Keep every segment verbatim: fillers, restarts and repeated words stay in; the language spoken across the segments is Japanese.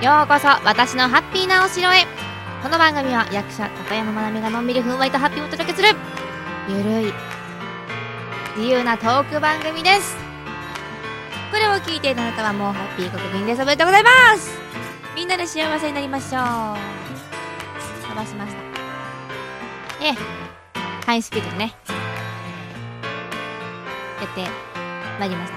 ようこそ私のハッピーなお城へ。この番組は役者高山まなみがのんびりふんわりとハッピーをお届けするゆるい自由なトーク番組です。これを聞いているあなたはもうハッピー国民です。おめでとうございます。みんなで幸せになりましょう。飛ばしました。ええ、ハイスピードでねやってまいりました。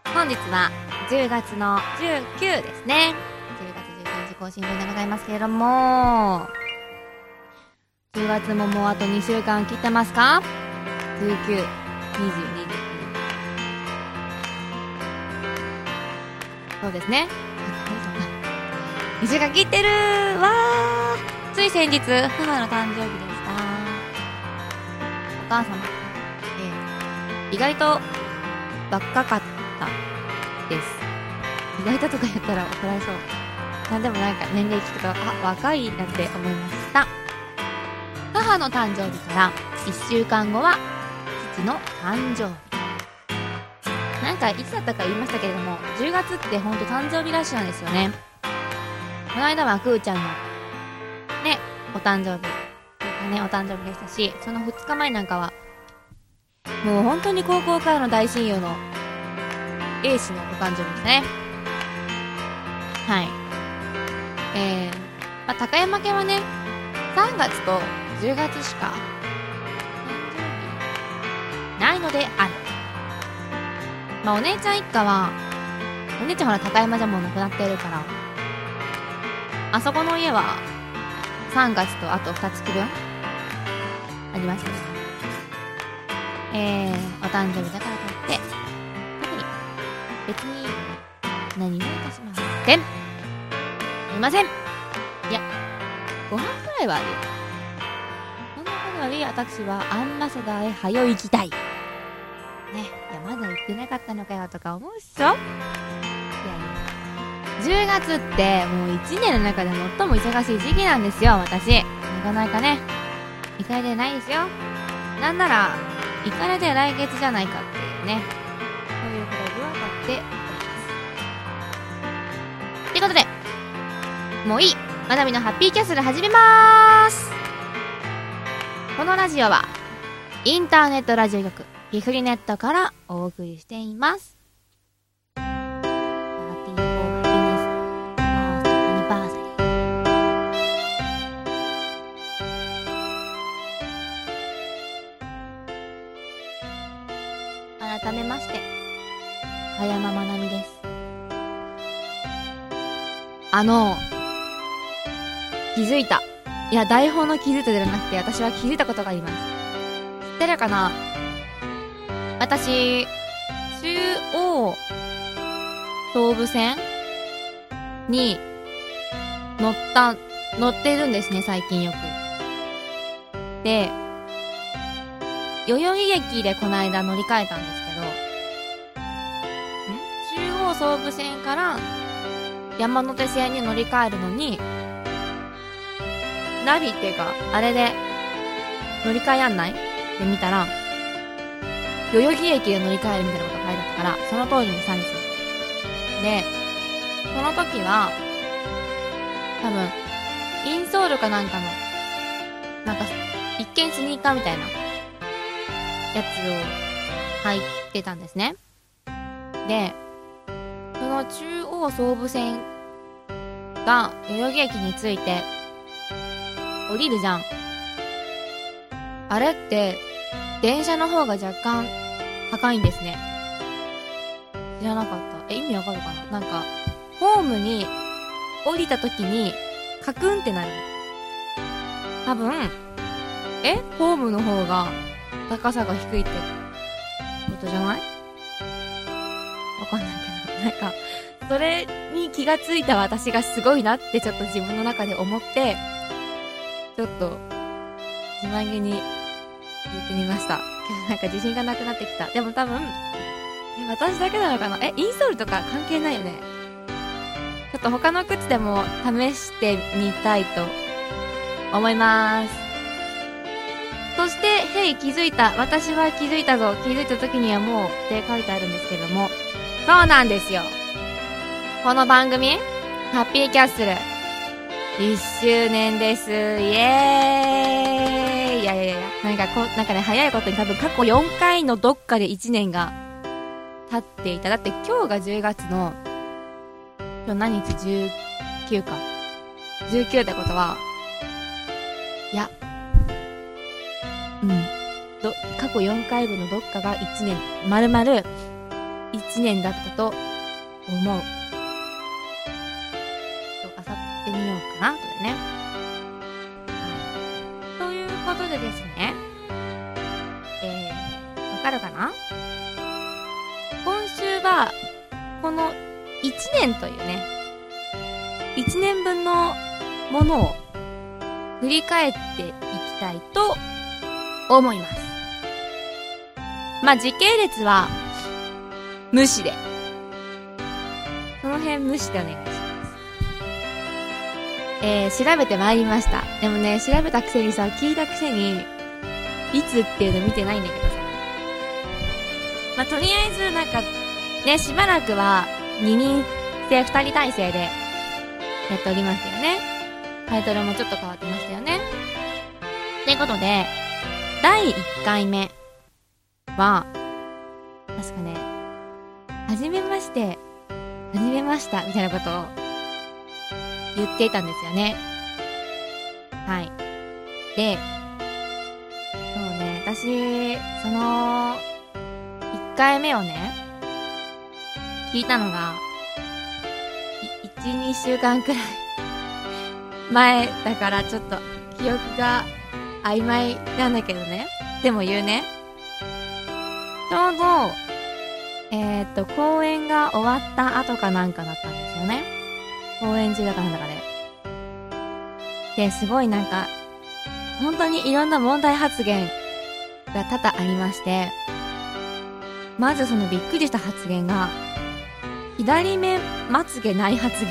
本日はじゅうがつのじゅうくですね。じゅうがつじゅうくにち更新分でございますけれども、じゅうがつももうあとにしゅうかん切ってますか。じゅうく、にじゅう、にじゅういち、そうですね。にしゅうかん切ってるわー。つい先日母の誕生日でした。お母様、えー、意外と若かったです。意外ととか言ったら怒られそう。なんでもなんか年齢聞くと、あ、若いなって思いました。母の誕生日からいっしゅうかんごは父の誕生日。なんかいつだったか言いましたけれども、じゅうがつってほんと誕生日ラッシュなんですよね。この間はくーちゃんのね、お誕生日ね、お誕生日でしたし、そのふつかまえなんかはもう本当に高校からの大親友の A 氏のお誕生日ですね。はい。えー、まあ、高山家はね、さんがつとじゅうがつしか誕生日ないのである。まあお姉ちゃん一家は、お姉ちゃんほら高山じゃもう亡くなってるから、あそこの家はさんがつとあとふたつきぶんありましたね。えー、お誕生日だからといって特に別に何もいたしません。すいません。いや、ご飯くらいはあるよ。そんなことより私はアンバサダーへ早よ行きたいね。いや、まだ行ってなかったのかよとか思うっしょ。いやいや、じゅうがつってもういちねんの中で最も忙しい時期なんですよ。私なかなかね行かれてないですよ。なんなら行かれて来月じゃないかっていうね、そういうことが分かっております。ということで、もういいまなみのハッピーキャッスル始めまーす。このラジオはインターネットラジオ局ピフリネットからお送りしています。ハッピーフォーハピネスファーストアニバーサリー。改めまして高山まなみです。あの気づいた。いや、台本の気づいたではなくて、私は気づいたことがあります。知ってるかな。私、中央総武線に乗った、乗ってるんですね、最近よく。で、代々木駅でこの間乗り換えたんですけど、ん中央総武線から山手線に乗り換えるのに、ナビっていうか、あれで乗り換えやんないって見たら、代々木駅で乗り換えるみたいなことが書いてあったから、その通りにしたんですよ。で、その時は、多分、インソールかなんかの、なんか、一見スニーカーみたいな、やつを履いてたんですね。で、その中央総武線が代々木駅に着いて、降りるじゃん。あれって電車の方が若干高いんですね。知らなかった。え、意味わかるかな。なんかホームに降りた時にカクンってなる。多分えホームの方が高さが低いってことじゃない？わかんないけど、なんかそれに気がついた私がすごいなってちょっと自分の中で思って、ちょっと自慢げに言ってみました。なんか自信がなくなってきた。でも多分え私だけなのかな。えインソールとか関係ないよね。ちょっと他の靴でも試してみたいと思います。そして、へい気づいた、私は気づいたぞ、気づいた時にはもうって書いてあるんですけども、そうなんですよ。この番組ハッピーキャッスルいっしゅうねんです。イエーイ。いやいやいや、なんかこう、なんかね、早いことに多分過去よんかいのどっかでいちねんが経っていた。だって今日がじゅうがつの、今日何日 ?じゅうきゅう か。じゅうきゅうってことは、いや、うん。ど、過去よんかいぶんのどっかがいちねん、まるまるいちねんだったと思う。あさってみようかな、後でね。ということでですね、えー、わかるかな？今週は、このいちねんというね、いちねんぶんのものを振り返っていきたいと思います。まあ、時系列は無視で。その辺無視でお願いします。えー、調べてまいりました。でもね、調べたくせにさ、聞いたくせに、いつっていうの見てないんだけどさ。まあ、とりあえず、なんか、ね、しばらくは、二人制、二人体制で、やっておりましたよね。タイトルもちょっと変わってましたよね。ということで、だいいっかいめは、確かね、はじめまして、はじめました、みたいなことを言っていたんですよね。はい。で、そうね、私、その、いっかいめをね、聞いたのが、いち、にしゅうかんくらい前だからちょっと記憶が曖昧なんだけどね。でも言うね。ちょうど、えーっと、公演が終わった後かなんかだったんですよね。公演中だかなんだかで。で、すごいなんか、本当にいろんな問題発言が多々ありまして、まずそのびっくりした発言が、左目まつげない発言。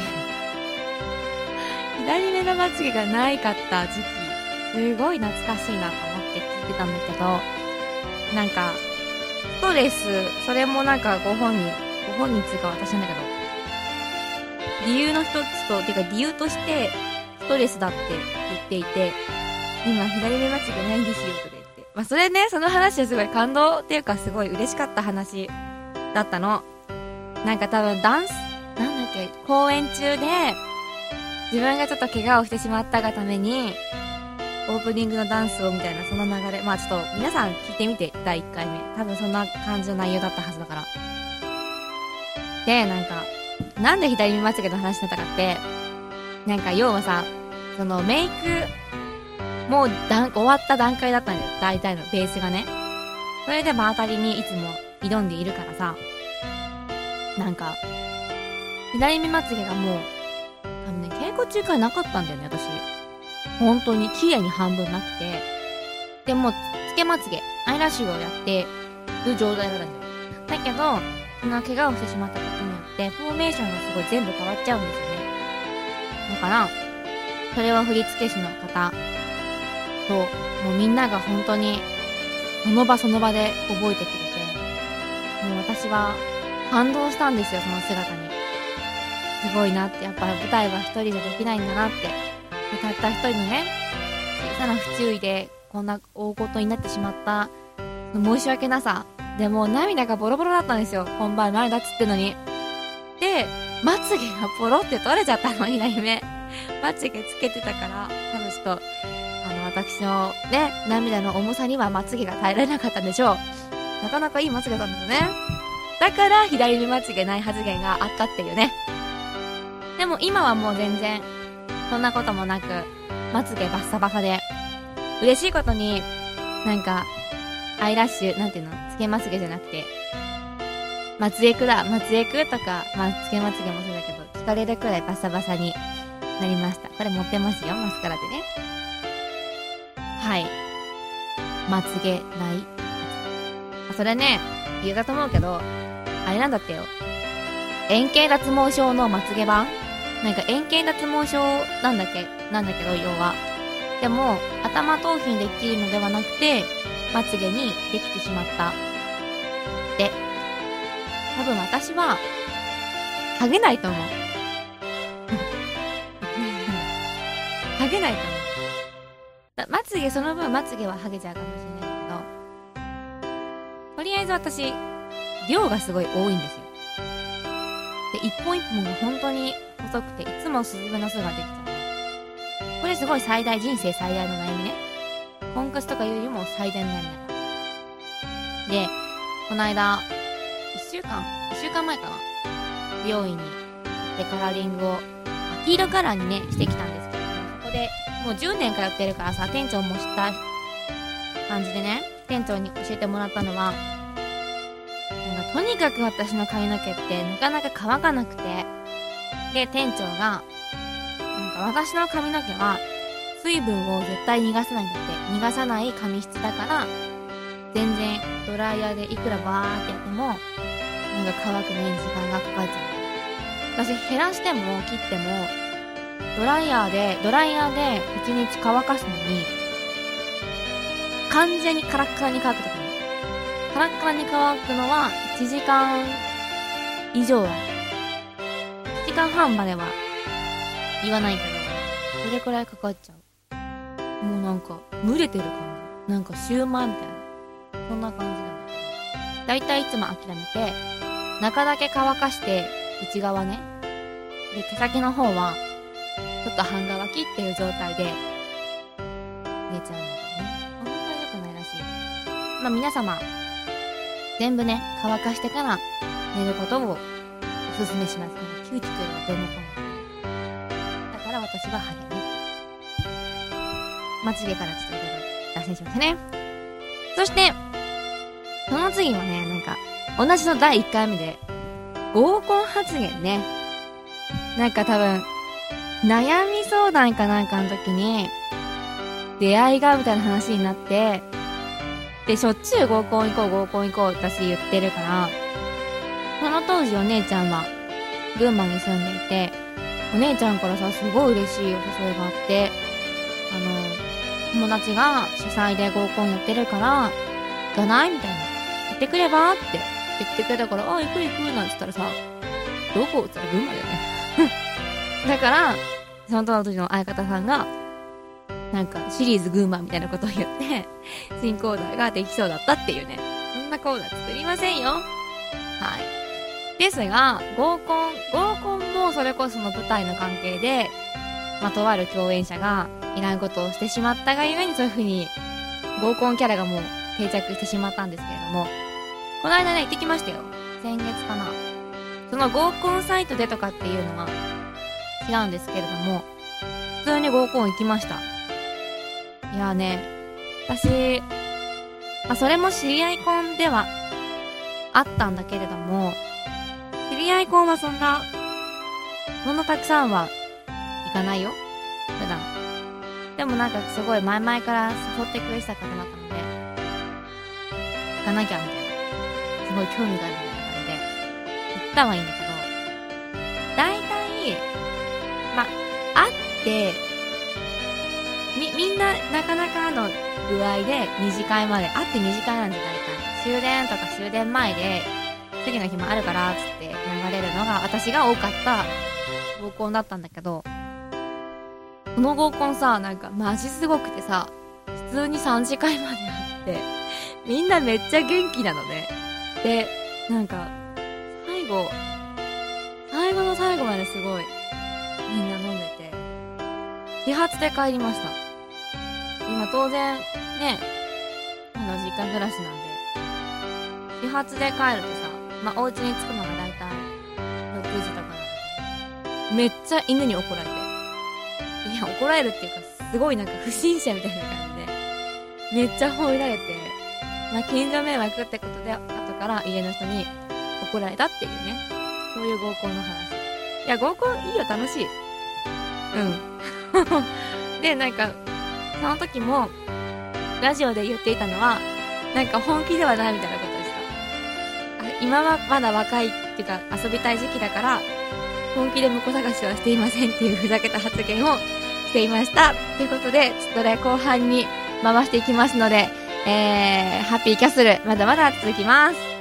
左目のまつげがないかった時期、すごい懐かしいなと思って聞いてたんだけど、なんか、ストレス、それもなんかご本人、ご本人つうか私なんだけど、理由の一つと、てか理由として、ストレスだって言っていて、今左目まつげないんですよ、とか言って。まあそれね、その話はすごい感動っていうかすごい嬉しかった話だったの。なんか多分ダンス、なんだっけ、公演中で、自分がちょっと怪我をしてしまったがために、オープニングのダンスをみたいな、その流れ。まあちょっと皆さん聞いてみて、だいいっかいめ。多分そんな感じの内容だったはずだから。で、なんか、なんで左目まつげの話だったかって、なんか要はさ、そのメイク、もうだん終わった段階だったんだよ。大体のベースがね。それで場当たりにいつも挑んでいるからさ、なんか、左目まつげがもう、多分ね、稽古中からなかったんだよね、私。本当に、綺麗に半分なくて。でも、つけまつげ、アイラッシュをやってる状態だったんだよ。だけど、その怪我をしてしまったことによって、フォーメーションがすごい全部変わっちゃうんですよね。だから、それは振付師の方と、もうみんなが本当に、その場その場で覚えてくれて、もう私は感動したんですよ、その姿に。すごいなって、やっぱ舞台は一人じゃできないんだなって。で、たった一人のね、小さな不注意で、こんな大事になってしまった、申し訳なさ。でも涙がボロボロだったんですよ。本番前だっつってのに。で、まつげがポロって取れちゃったの、左目。まつげつけてたから、多分ちょっと、あの、私のね、涙の重さにはまつげが耐えられなかったんでしょう。なかなかいいまつげだったんだよね。だから、左目まつげない発言があったっていうね。でも今はもう全然、そんなこともなく、まつげバッサバサで、嬉しいことに、なんか、アイラッシュ、なんていうの、つけまつげじゃなくて、まつエクだ、まつエクとか、まあ、つけまつげもそうだけど、聞かれるくらいバッサバサになりました。これ持ってますよ、マスカラでね。はい。まつげない。それね、言うだと思うけど、あれなんだってよ。円形脱毛症のまつげ版なんか円形脱毛症なんだっけなんだけど、要は。でも、頭頭皮にできるのではなくて、まつげにできてしまった。で、多分私は、剥げないと思う。 ハゲないと思う。だまつげ、その分まつげはハゲちゃうかもしれないけど、とりあえず私量がすごい多いんですよ。で、一本一本が本当に細くて、いつもスズメの巣ができちゃう。これすごい最大、人生最大の悩みね。婚活とかいうよりも最大の悩みだから。で、この間いっしゅうかんいっしゅうかんまえかな、美容院に行ってカラーリングを黄色カラーにねしてきたんですけども、そこでもうじゅうねん通ってるからさ、店長もした感じでね、店長に教えてもらったのは、なんかとにかく私の髪の毛ってなかなか乾かなくて、で店長がなんか私の髪の毛は水分を絶対逃がさないんだって。逃がさない髪質だから全然ドライヤーでいくらバーってやってもなんか乾くのに時間がかかっちゃう。私減らしても切ってもドライヤーでドライヤーでいちにち乾かすのに完全にカラッカラに乾くときにカラッカラに乾くのはいちじかん以上だ。いちじかんはんまでは言わないけどそれくらいかかっちゃう。もうなんか蒸れてる感じ、なんかシューマイみたいな、そんな感じなんだけど、だいたいいつも諦めて中だけ乾かして内側ね、で毛先の方はちょっと半乾きっていう状態で寝ちゃうんだけどね。本当に良くないらしい。まあ皆様全部ね乾かしてから寝ることをおすすめします。キューティクルはどうもこうもだから私はハゲね。まつげからちょっといろいろ脱線しましたね。そしてその次はね、なんか同じのだいいっかいめで合コン発言ね。なんか多分悩み相談かなんかの時に出会いがみたいな話になって、でしょっちゅう合コン行こう合コン行こう私言ってるから、その当時お姉ちゃんは群馬に住んでいて、お姉ちゃんからさすごい嬉しいお誘いがあって、あの友達が主催で合コンやってるから行かないみたいな、行ってくればって言ってくれたから、あ行く行くなんて言ったらさ、どこって言ったら群馬だよねだからその当時の相方さんがなんかシリーズ群馬みたいなことを言って新コーナーができそうだったっていうね。そんなコーナー作りませんよ。はい。ですが合コン合コンもそれこその舞台の関係で、まあ、とある共演者がいらんことをしてしまったがゆえにそういう風に合コンキャラがもう定着してしまったんですけれども、この間ね行ってきましたよ。先月かな。その合コンサイトでとかっていうのは違うんですけれども、普通に合コン行きました。いやーね、私、あ、それも知り合いコンではあったんだけれども、知り合いコンはそんなそんなたくさんは行かないよ普段。でもなんかすごい前々から誘ってくれてた方だったので行かなきゃみたいな、すごい興味があるみたいな感じで行ったはいいんだけど、だいたいまあ会ってみみんななかなかの具合で二次会まで会って二次会なんで、だいたい終電とか終電前で次の日もあるからっつって流れるのが私が多かった合コンだったんだけど、この合コンさ、なんかマジすごくてさ、普通にさん次会まであってみんなめっちゃ元気なのね。でなんか最後最後の最後まですごいみんな飲んでて始発で帰りました。今当然ね、あの実家暮らしなんで始発で帰るとさ、まあお家に着くのがだいたいろくじとかなんだけど、めっちゃ犬に怒られて、いや怒られるっていうかすごいなんか不審者みたいな感じでめっちゃ吠えられて、まあ近所迷惑ってことで後から家の人に怒られたっていうね、そういう合コンの話。いや合コンいいよ、楽しい。うんでなんかその時もラジオで言っていたのは、なんか本気ではないみたいなことでした。あ、今はまだ若いっていうか遊びたい時期だから本気で婿探しはしていませんっていうふざけた発言をしていました。ということでちょっとね後半に回していきますので、えー、ハッピーキャッスルまだまだ続きます。